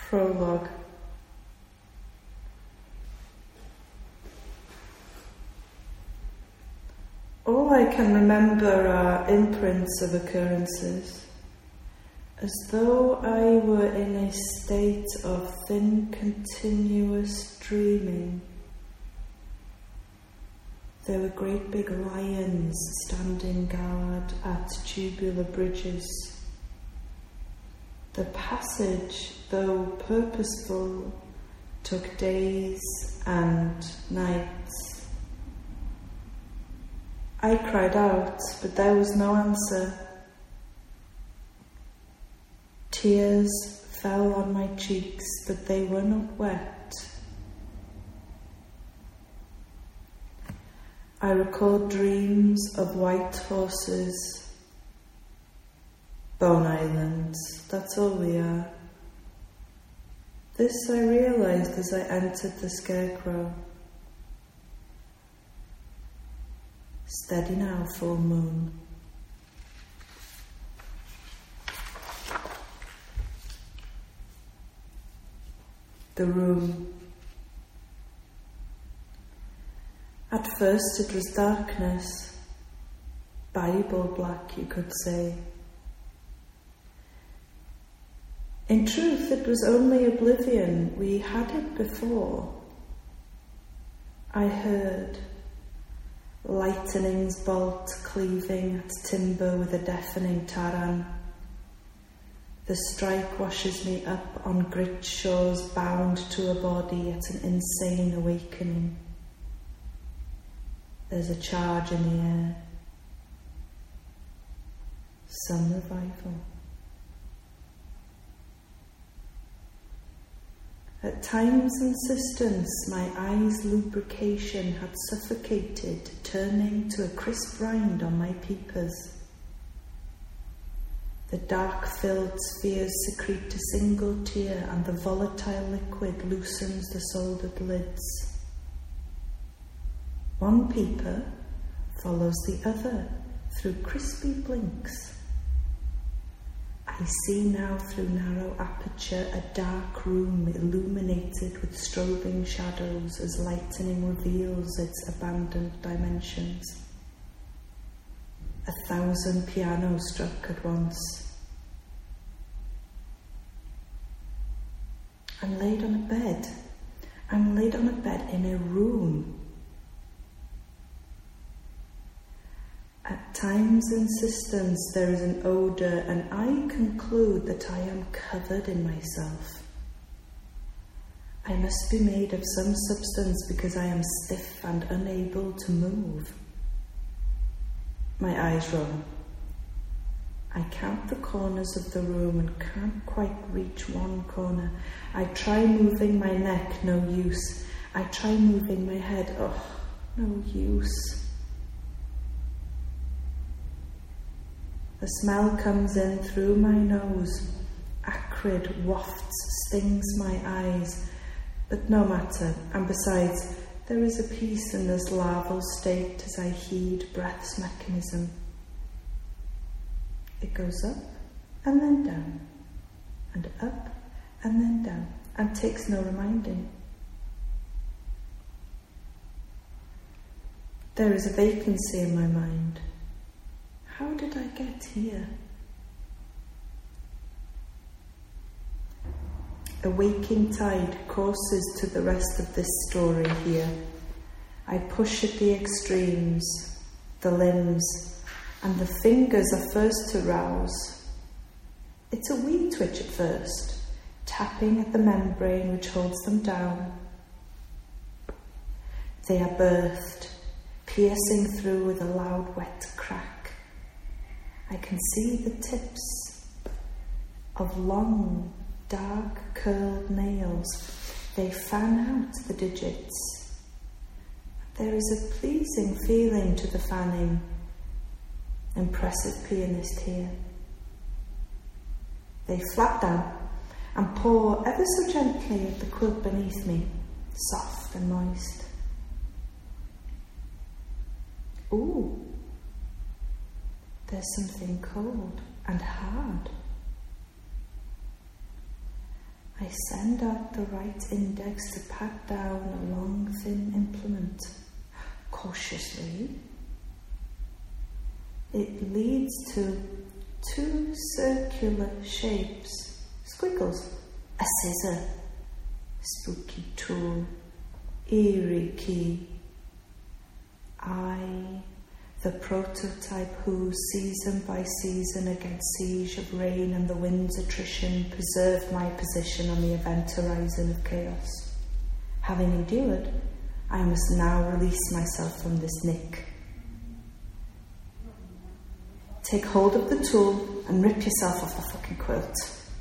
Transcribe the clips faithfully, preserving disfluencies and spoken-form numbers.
Prologue. All I can remember are imprints of occurrences, as though I were in a state of thin, continuous dreaming. There were great big lions standing guard at tubular bridges. The passage, though purposeful, took days and nights. I cried out, but there was no answer. Tears fell on my cheeks, but they were not wet. I recalled dreams of white horses. Bone Island, that's all we are. This I realized as I entered the Scarecrow. Steady now, full moon. The room. At first it was darkness, Bible black, you could say. In truth, it was only oblivion. We had it before. I heard lightning's bolt cleaving at timber with a deafening taran. The strike washes me up on grit shores, bound to a body at an insane awakening. There's a charge in the air. Some revival. At time's insistence, my eyes' lubrication had suffocated, turning to a crisp rind on my peepers. The dark-filled spheres secrete a single tear, and the volatile liquid loosens the soldered lids. One peeper follows the other through crispy blinks. I see now through narrow aperture a dark room illuminated with strobing shadows as lightning reveals its abandoned dimensions. A thousand pianos struck at once. I'm laid on a bed. I'm laid on a bed in a room. At time's insistence there is an odour, and I conclude that I am covered in myself. I must be made of some substance because I am stiff and unable to move. My eyes roll. I count the corners of the room and can't quite reach one corner. I try moving my neck, no use. I try moving my head, oh, no use. The smell comes in through my nose, acrid wafts, stings my eyes, but no matter, and besides, there is a peace in this larval state as I heed breath's mechanism. It goes up and then down, and up and then down, and takes no reminding. There is a vacancy in my mind. How did I get here? A waking tide courses to the rest of this story here. I push at the extremes, the limbs, and the fingers are first to rouse. It's a wee twitch at first, tapping at the membrane which holds them down. They are birthed, piercing through with a loud wet crack. I can see the tips of long, dark, curled nails. They fan out the digits. There is a pleasing feeling to the fanning. Impressive pianist here. They flap down and paw ever so gently at the quilt beneath me, soft and moist. Ooh. There's something cold and hard. I send out the right index to pat down a long, thin implement. Cautiously. It leads to two circular shapes. Squiggles. A scissor. Spooky tool. Eerie key. I, the prototype who, season by season against siege of rain and the wind's attrition, preserved my position on the event horizon of chaos. Having endured, I must now release myself from this nick. Take hold of the tool and rip yourself off the fucking quilt.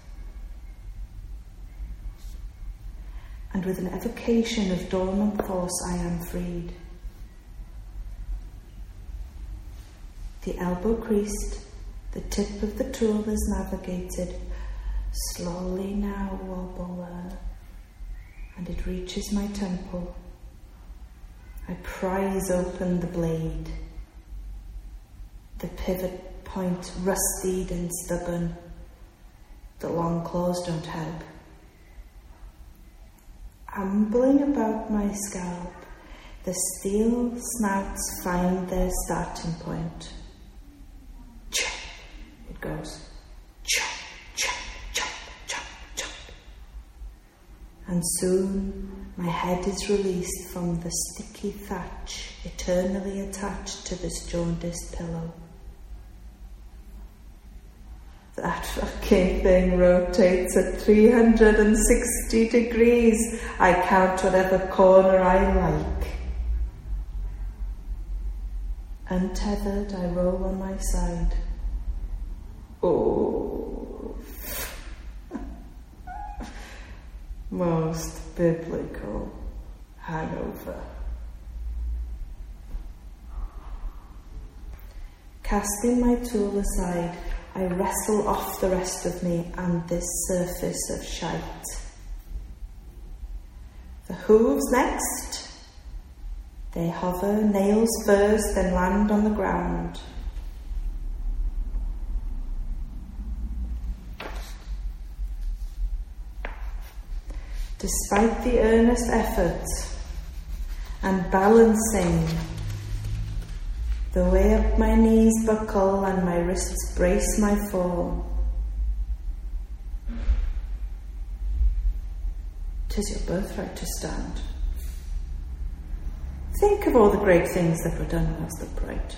And with an evocation of dormant force, I am freed. The elbow creased, the tip of the tool is navigated. Slowly now, wobbler, and it reaches my temple. I prise open the blade. The pivot point rusted and stubborn. The long claws don't help. Ambling about my scalp, the steel snouts find their starting point. Chop, it goes. Chop, chop, chop, chop, chop. And soon my head is released from the sticky thatch eternally attached to this jaundiced pillow. That fucking thing rotates at three hundred sixty degrees. I count whatever corner I like. Untethered, I roll on my side. Oh. Most biblical hangover. Casting my tool aside, I wrestle off the rest of me and this surface of shite. The hooves next. They hover, nails first, then land on the ground. Despite the earnest effort and balancing, the way up my knees buckle and my wrists brace my fall. 'Tis your birthright to stand. Think of all the great things that were done whilst upright.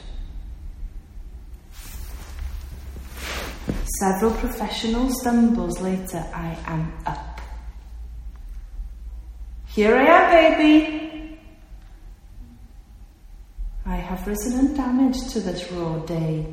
Several professional stumbles later, I am up. Here I am, baby! I have risen undamaged to this raw day.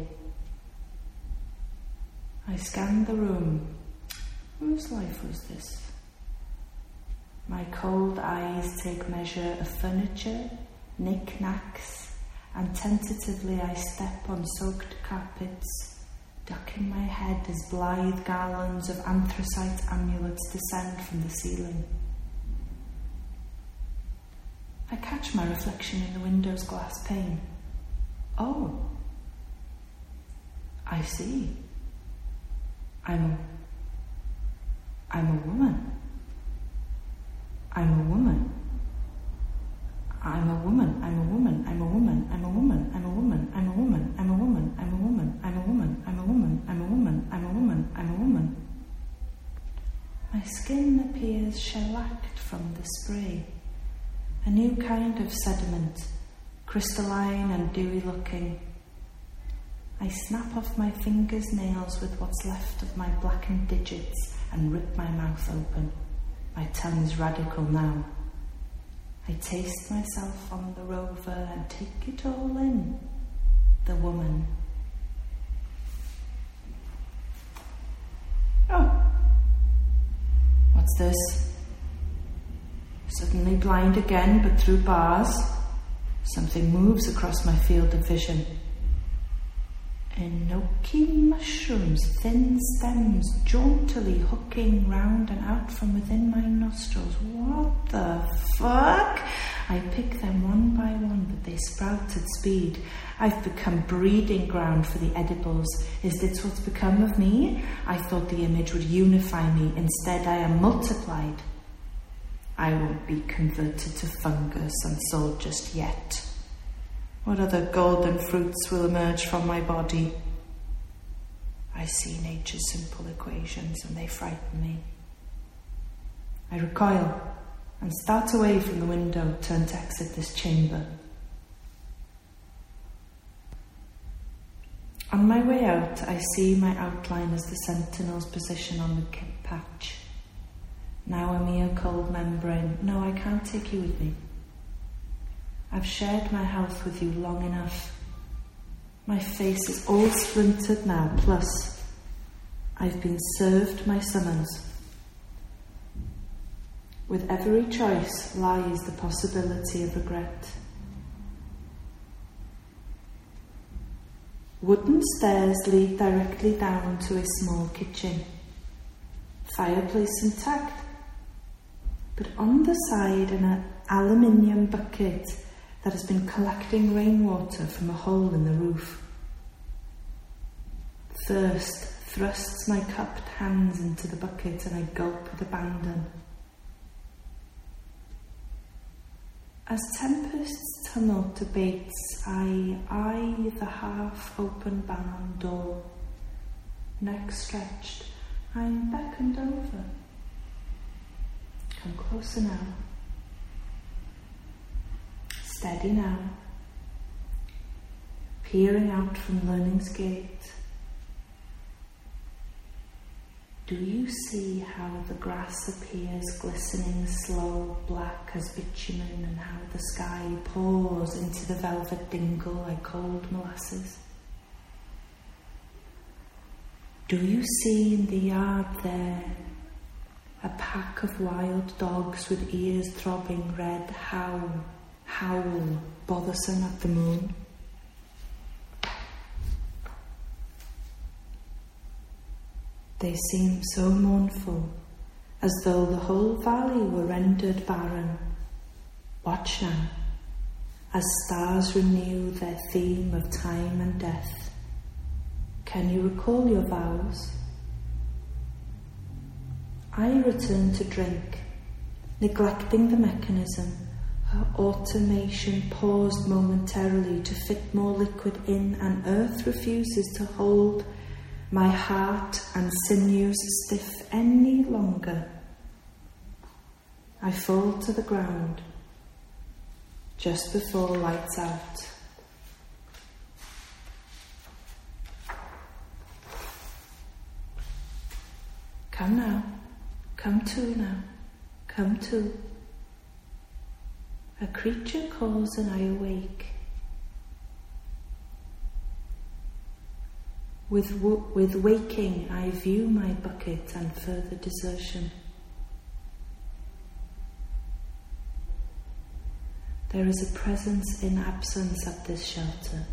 I scan the room. Whose life was this? My cold eyes take measure of furniture, knick-knacks, and tentatively I step on soaked carpets, ducking my head as blithe garlands of anthracite amulets descend from the ceiling. I catch my reflection in the window's glass pane. Oh, I see. I'm a, I'm a woman. I'm a woman. I'm a woman. I'm a woman. I'm a woman. I'm a woman. I'm a woman. I'm a woman. I'm a woman. I'm a woman. I'm a woman. I'm a woman. I'm a woman. I'm a woman. I'm a woman. My skin appears shellacked from the spray. A new kind of sediment, crystalline and dewy looking. I snap off my fingers' nails with what's left of my blackened digits and rip my mouth open. My tongue is radical now. I taste myself on the rover and take it all in. The woman. Oh, what's this? Suddenly blind again, but through bars. Something moves across my field of vision. Enoki mushrooms, thin stems, jauntily hooking round and out from within my nostrils. What the fuck? I pick them one by one, but they sprout at speed. I've become breeding ground for the edibles. Is this what's become of me? I thought the image would unify me. Instead, I am multiplied. I won't be converted to fungus and soul just yet. What other golden fruits will emerge from my body? I see nature's simple equations and they frighten me. I recoil and start away from the window, turn to exit this chamber. On my way out, I see my outline as the sentinel's position on the kit patch. Now a mere cold membrane. No, I can't take you with me. I've shared my health with you long enough. My face is all splintered now, plus I've been served my summons. With every choice lies the possibility of regret. Wooden stairs lead directly down to a small kitchen. Fireplace intact, but on the side an aluminium bucket that has been collecting rainwater from a hole in the roof. Thirst thrusts my cupped hands into the bucket and I gulp with abandon. As tempest's tumult abates, I eye the half-open barn door. Neck stretched, I'm beckoned over. Come closer now. Steady now. Peering out from Learning's Gate. Do you see how the grass appears glistening slow black as bitumen, and how the sky pours into the velvet dingle like cold molasses? Do you see in the yard there a pack of wild dogs with ears throbbing red howl, howl, bothersome at the moon? They seem so mournful, as though the whole valley were rendered barren. Watch now, as stars renew their theme of time and death. Can you recall your vows? I return to drink, neglecting the mechanism. Her automation paused momentarily to fit more liquid in, and earth refuses to hold my heart and sinews stiff any longer. I fall to the ground just before lights out. Come now, come to now, come to. A creature calls and I awake. With, w- with waking, I view my bucket and further desertion. There is a presence in absence at this shelter.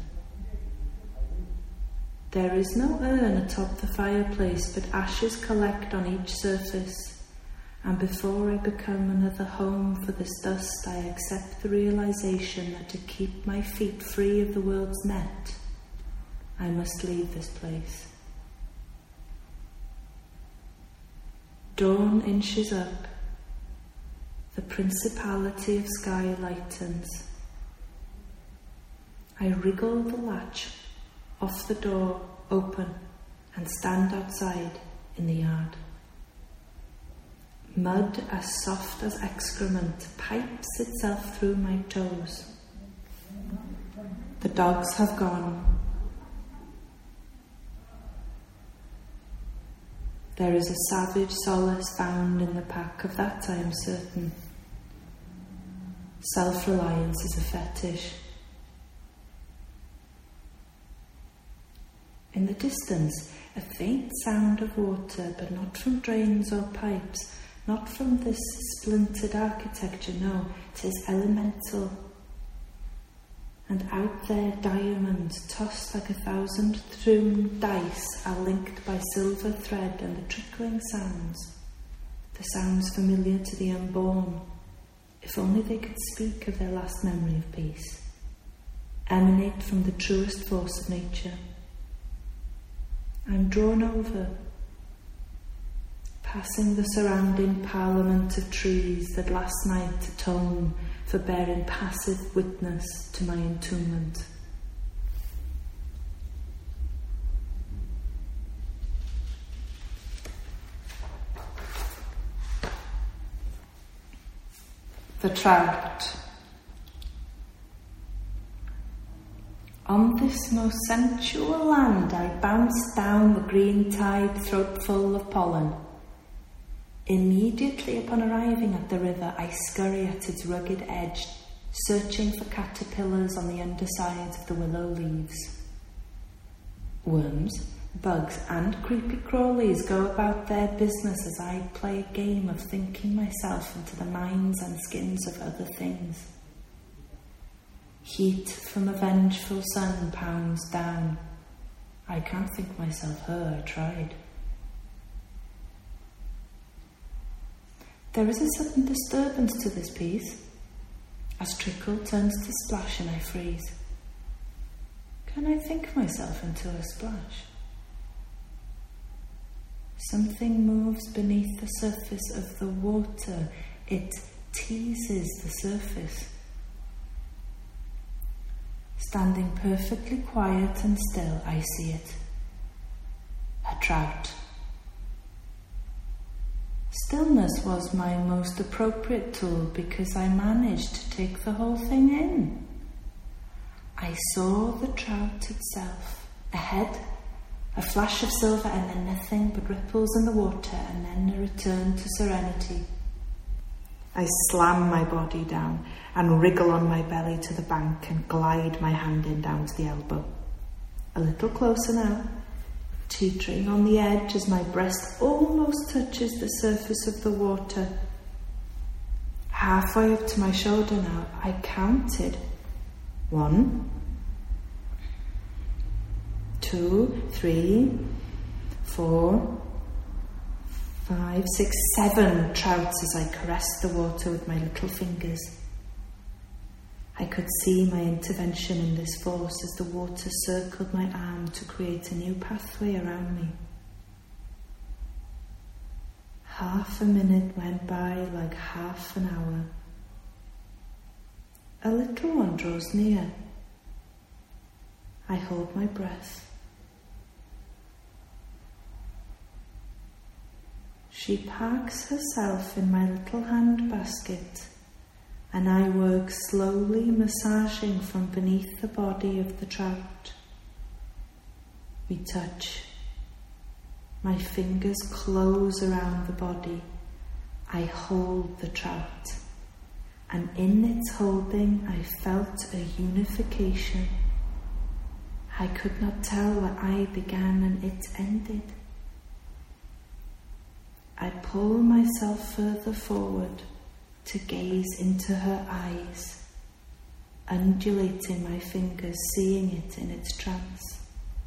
There is no urn atop the fireplace, but ashes collect on each surface. And before I become another home for this dust, I accept the realization that to keep my feet free of the world's net, I must leave this place. Dawn inches up. The principality of sky lightens. I wriggle the latch off the door open and stand outside in the yard. Mud as soft as excrement pipes itself through my toes. The dogs have gone. There is a savage solace found in the pack, of that I am certain. Self-reliance is a fetish. In the distance, a faint sound of water, but not from drains or pipes, not from this splintered architecture, no, 'tis elemental. And out there diamonds, tossed like a thousand thrown dice, are linked by silver thread, and the trickling sounds, the sounds familiar to the unborn, If only they could speak of their last memory of peace, emanate from the truest force of nature. I'm drawn over, passing the surrounding parliament of trees that last night atoned for bearing passive witness to my entombment. The trout. On this most sensual land I bounced down the green tide throatful of pollen. Immediately upon arriving at the river, I scurry at its rugged edge, searching for caterpillars on the undersides of the willow leaves. Worms, bugs and creepy crawlies go about their business as I play a game of thinking myself into the minds and skins of other things. Heat from a vengeful sun pounds down. I can't think myself her, I tried. There is a sudden disturbance to this piece. As trickle turns to splash and I freeze. Can I think myself into a splash? Something moves beneath the surface of the water. It teases the surface. Standing perfectly quiet and still, I see it. A trout. Stillness was my most appropriate tool because I managed to take the whole thing in. I saw the trout itself, ahead, a flash of silver and then nothing but ripples in the water and then a return to serenity. I slam my body down and wriggle on my belly to the bank and glide my hand in down to the elbow. A little closer now, teetering on the edge as my breast almost touches the surface of the water. Halfway up to my shoulder now, I counted. One, two, three, four, five, six, seven trouts as I caressed the water with my little fingers. I could see my intervention in this force as the water circled my arm to create a new pathway around me. Half a minute went by like half an hour. A little one draws near. I hold my breath. She parks herself in my little hand basket, and I work slowly massaging from beneath the body of the trout. We touch. My fingers close around the body. I hold the trout, and in its holding I felt a unification. I could not tell where I began and it ended. I pull myself further forward to gaze into her eyes, undulating my fingers, seeing it in its trance.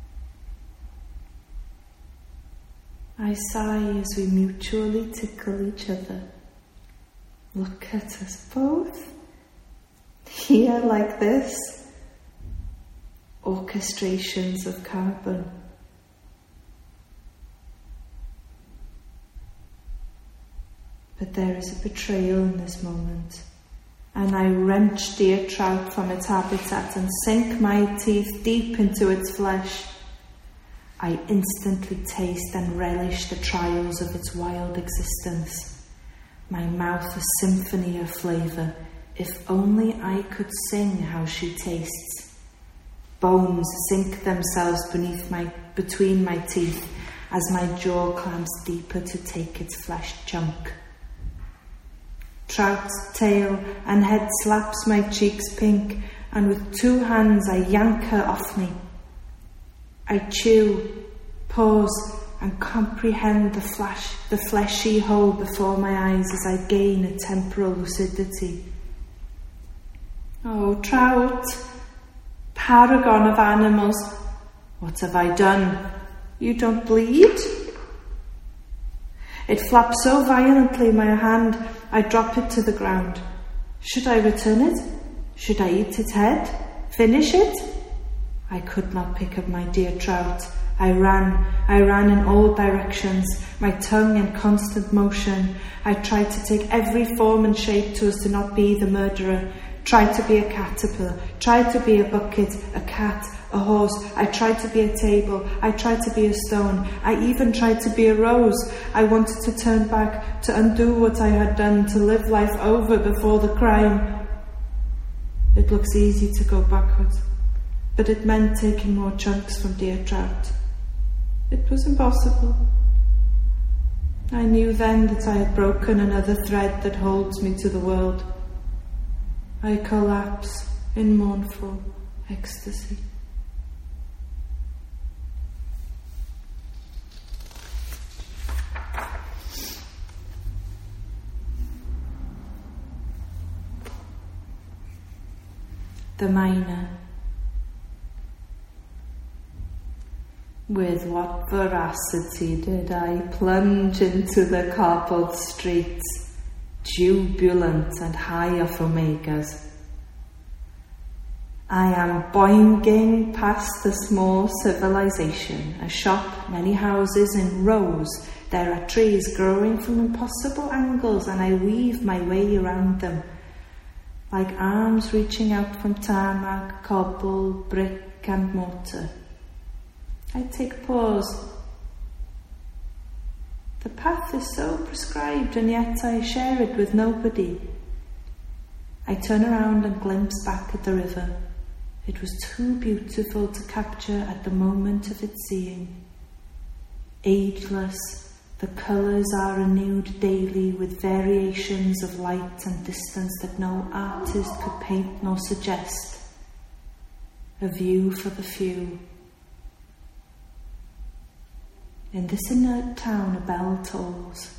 I sigh as we mutually tickle each other. Look at us both, here like this, orchestrations of carbon. But there is a betrayal in this moment, and I wrench dear trout from its habitat and sink my teeth deep into its flesh. I instantly taste and relish the trials of its wild existence. My mouth a symphony of flavour. If only I could sing how she tastes. Bones sink themselves beneath my, between my teeth as my jaw clamps deeper to take its flesh chunk. Trout's tail and head slaps my cheeks pink, and with two hands I yank her off me. I chew, pause, and comprehend the flash, the fleshy hole before my eyes as I gain a temporal lucidity. Oh, trout, paragon of animals, what have I done? You don't bleed? It flaps so violently in my hand, I drop it to the ground. Should I return it? Should I eat its head? Finish it? I could not pick up my dear trout. I ran, I ran in all directions, my tongue in constant motion. I tried to take every form and shape so as to not be the murderer. Tried to be a caterpillar, tried to be a bucket, a cat, a horse. I tried to be a table, I tried to be a stone. I even tried to be a rose. I wanted to turn back, to undo what I had done, to live life over before the crime. It looks easy to go backwards, but it meant taking more chunks from dear trout. It was impossible. I knew then that I had broken another thread that holds me to the world. I collapse in mournful ecstasy. The Miner. With what voracity did I plunge into the cobbled streets, jubilant and high of omegas. I am boinging past the small civilization, a shop, many houses in rows. There are trees growing from impossible angles, and I weave my way around them, like arms reaching out from tarmac, cobble, brick and mortar. I take pause. The path is so prescribed, and yet I share it with nobody. I turn around and glimpse back at the river. It was too beautiful to capture at the moment of its seeing. Ageless, the colours are renewed daily with variations of light and distance that no artist could paint nor suggest. A view for the few. In this inert town, a bell tolls.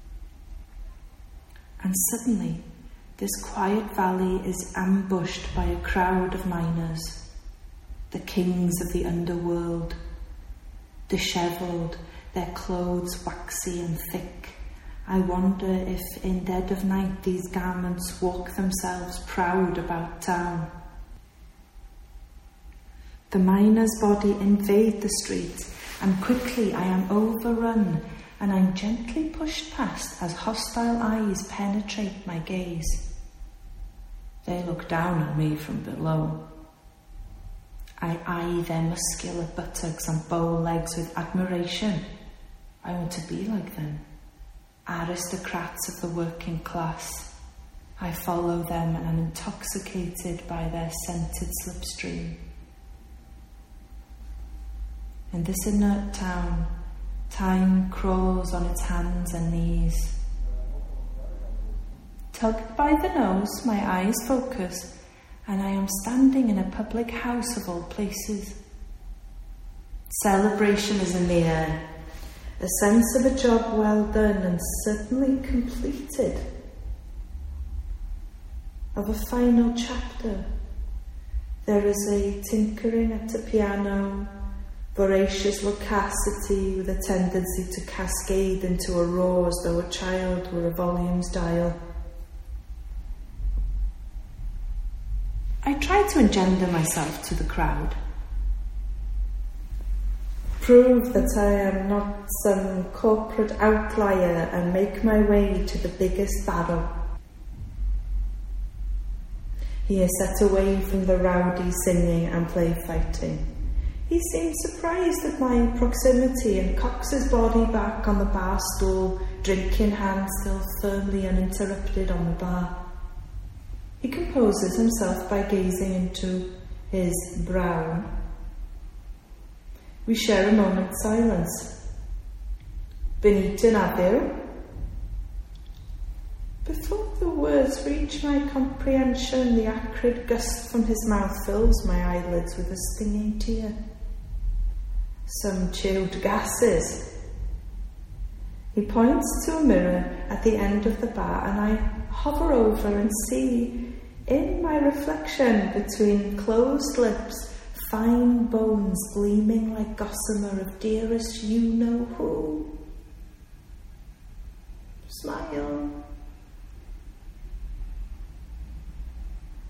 And suddenly, this quiet valley is ambushed by a crowd of miners, the kings of the underworld, dishevelled, their clothes waxy and thick. I wonder if in dead of night these garments walk themselves proud about town. The miner's body invade the street, and quickly I am overrun, and I'm gently pushed past as hostile eyes penetrate my gaze. They look down at me from below. I eye their muscular buttocks and bow legs with admiration. I want to be like them, aristocrats of the working class. I follow them and am intoxicated by their scented slipstream. In this inert town, time crawls on its hands and knees. Tugged by the nose, my eyes focus, and I am standing in a public house of all places. Celebration is in the air, a sense of a job well done and certainly completed, of a final chapter. There is a tinkering at the piano, voracious loquacity with a tendency to cascade into a roar as though a child were a volume's dial. I try to engender myself to the crowd. Prove that I am not some corporate outlier and make my way to the biggest barrow. He is set away from the rowdy singing and play fighting. He seemed surprised at my proximity and cocks his body back on the bar stool, drink in hand still firmly uninterrupted on the bar. He composes himself by gazing into his brown. We share a moment's silence. Been eaten, have you? Before the words reach my comprehension, the acrid gust from his mouth fills my eyelids with a stinging tear. Some chilled gases. He points to a mirror at the end of the bar, and I hover over and see, in my reflection between closed lips, fine bones gleaming like gossamer of dearest you-know-who. Smile.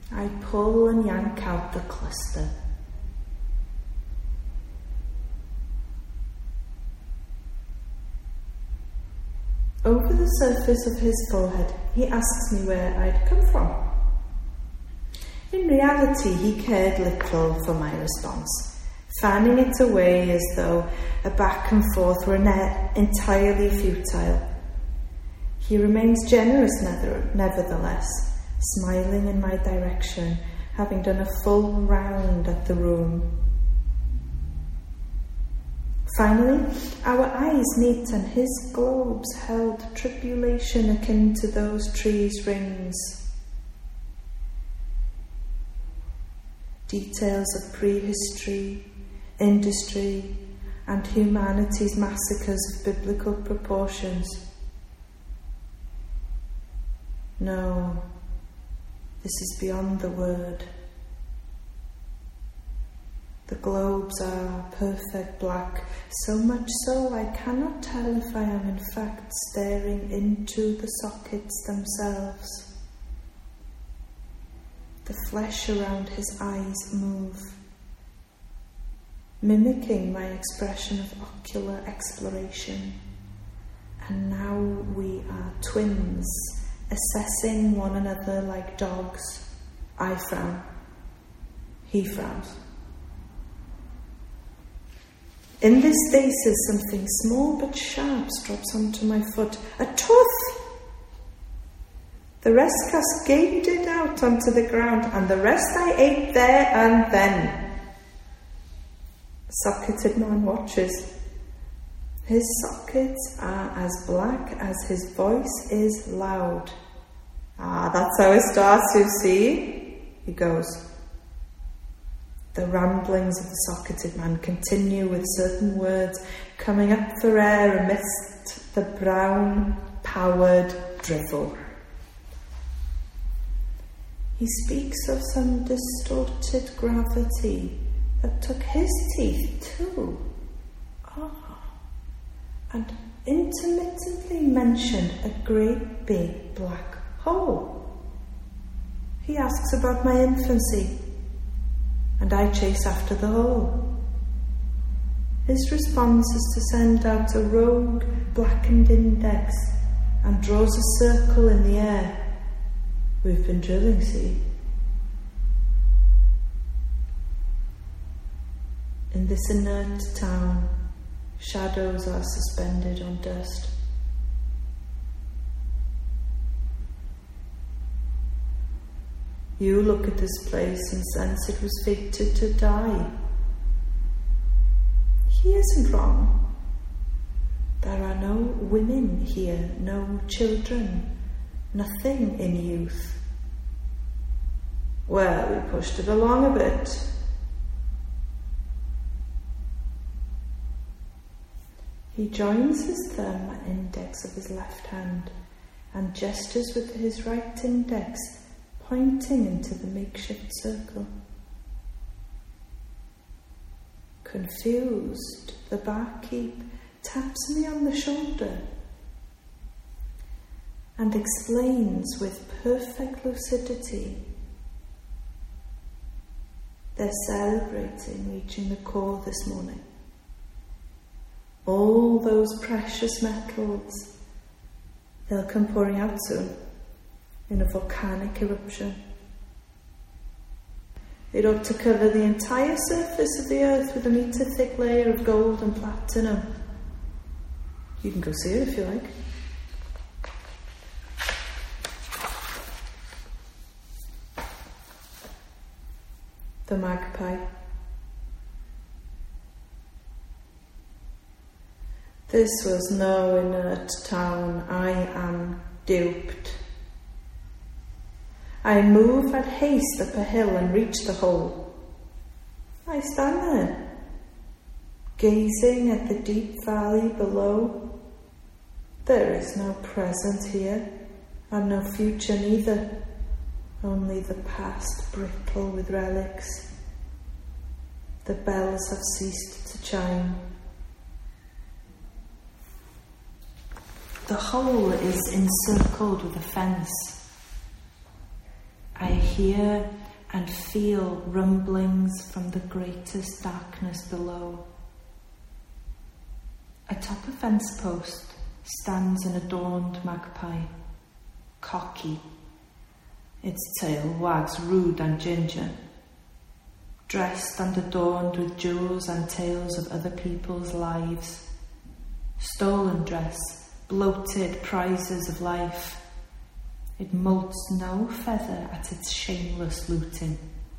I pull and yank out the cluster. Over the surface of his forehead, he asks me where I'd come from. In reality, he cared little for my response, fanning it away as though a back and forth were ne- entirely futile. He remains generous nevertheless, smiling in my direction, having done a full round at the room. Finally, our eyes meet, and his globes held tribulation akin to those trees' rings. Details of prehistory, industry, and humanity's massacres of biblical proportions. No, this is beyond the word. The globes are perfect black, so much so I cannot tell if I am in fact staring into the sockets themselves. The flesh around his eyes move, mimicking my expression of ocular exploration. And now we are twins, assessing one another like dogs. I frown. He frowns. In this stasis, something small but sharp drops onto my foot. A tooth! The rest cascaded out onto the ground, and the rest I ate there and then. Socketed man watches. His sockets are as black as his voice is loud. Ah, that's how it starts, you see, he goes. The ramblings of the socketed man continue with certain words coming up for air amidst the brown, powered drivel. He speaks of some distorted gravity that took his teeth too. Ah, and intermittently mentioned a great big black hole. He asks about my infancy, and I chase after the hole. His response is to send out a rogue blackened index and draws a circle in the air. We've been drilling, see? In this inert town, shadows are suspended on dust. You look at this place and sense it was fated to die. He isn't wrong. There are no women here, no children, nothing in youth. Well, we pushed it along a bit. He joins his thumb and index of his left hand and gestures with his right index, pointing into the makeshift circle. Confused, the barkeep taps me on the shoulder and explains with perfect lucidity. They're celebrating reaching the core this morning. All those precious metals, they'll come pouring out soon in a volcanic eruption. It ought to cover the entire surface of the earth with a metre-thick layer of gold and platinum. You can go see it if you like. The magpie. This was no inert town. I am duped. I move at haste up a hill and reach the hole. I stand there, gazing at the deep valley below. There is no present here, and no future neither, only the past brittle with relics. The bells have ceased to chime. The hole is encircled with a fence. I hear and feel rumblings from the greatest darkness below. Atop a fence post stands an adorned magpie, cocky. Its tail wags rude and ginger. Dressed and adorned with jewels and tales of other people's lives. Stolen dress, bloated prizes of life. It molts no feather at its shameless looting.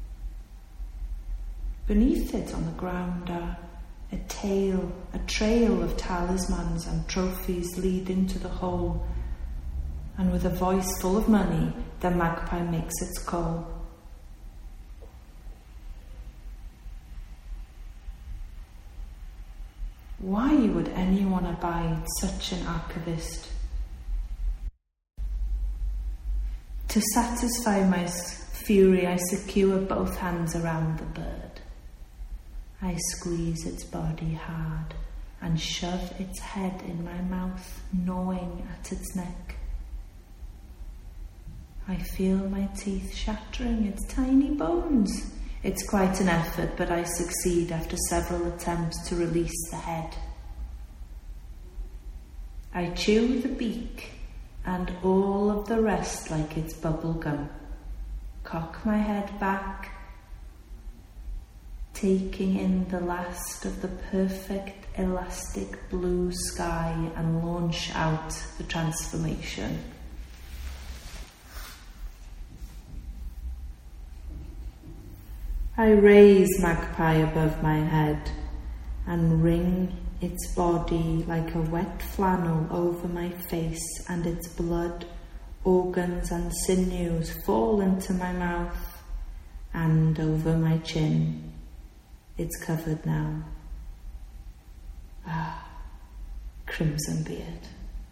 Beneath it on the ground are a tail, a trail of talismans and trophies lead into the hole, and with a voice full of money, the magpie makes its call. Why would anyone abide such an archivist? To satisfy my fury, I secure both hands around the bird. I squeeze its body hard and shove its head in my mouth, gnawing at its neck. I feel my teeth shattering its tiny bones. It's quite an effort, but I succeed after several attempts to release the head. I chew the beak and all of the rest like it's bubble gum. Cock my head back, taking in the last of the perfect elastic blue sky, and launch out the transformation. I raise magpie above my head and wring its body like a wet flannel over my face, and its blood, organs and sinews fall into my mouth and over my chin. It's covered now. Ah, crimson beard.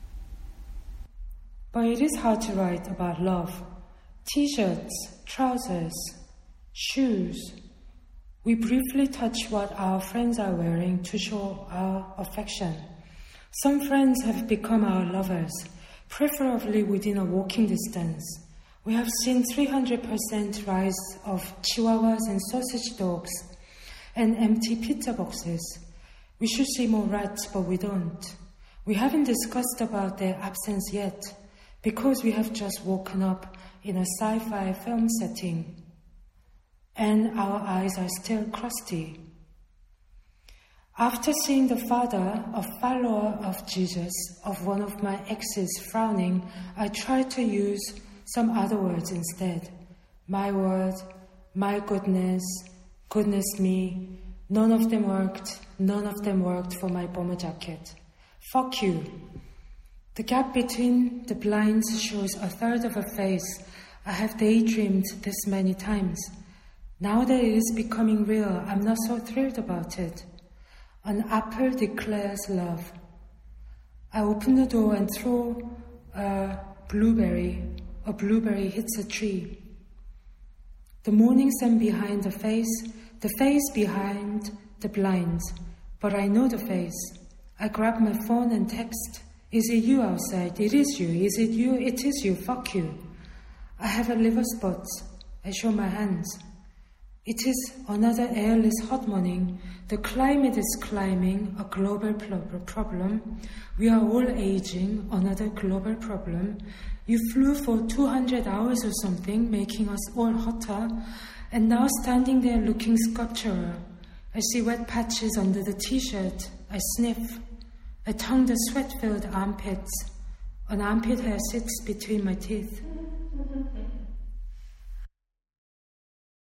But it is hard to write about love. T-shirts, trousers, shoes. We briefly touch what our friends are wearing to show our affection. Some friends have become our lovers, preferably within a walking distance. We have seen three hundred percent rise of chihuahuas and sausage dogs and empty pizza boxes. We should see more rats, but we don't. We haven't discussed about their absence yet, because we have just woken up in a sci-fi film setting. And our eyes are still crusty. After seeing the father, a follower of Jesus, of one of my exes frowning, I tried to use some other words instead. My word, my goodness, goodness me. None of them worked. None of them worked for my bomber jacket. Fuck you. The gap between the blinds shows a third of a face I have daydreamed this many times. Now that it is becoming real, I'm not so thrilled about it. An apple declares love. I open the door and throw a blueberry. A blueberry hits a tree. The morning sun behind the face, the face behind the blinds. But I know the face. I grab my phone and text. Is it you outside? It is you. Is it you? It is you. Fuck you. I have a liver spot. I show my hands. It is another airless hot morning. The climate is climbing, a global problem. We are all aging, another global problem. You flew for two hundred hours or something, making us all hotter, and now standing there looking sculptural. I see wet patches under the t-shirt. I sniff. I tongue the sweat-filled armpits. An armpit hair sits between my teeth.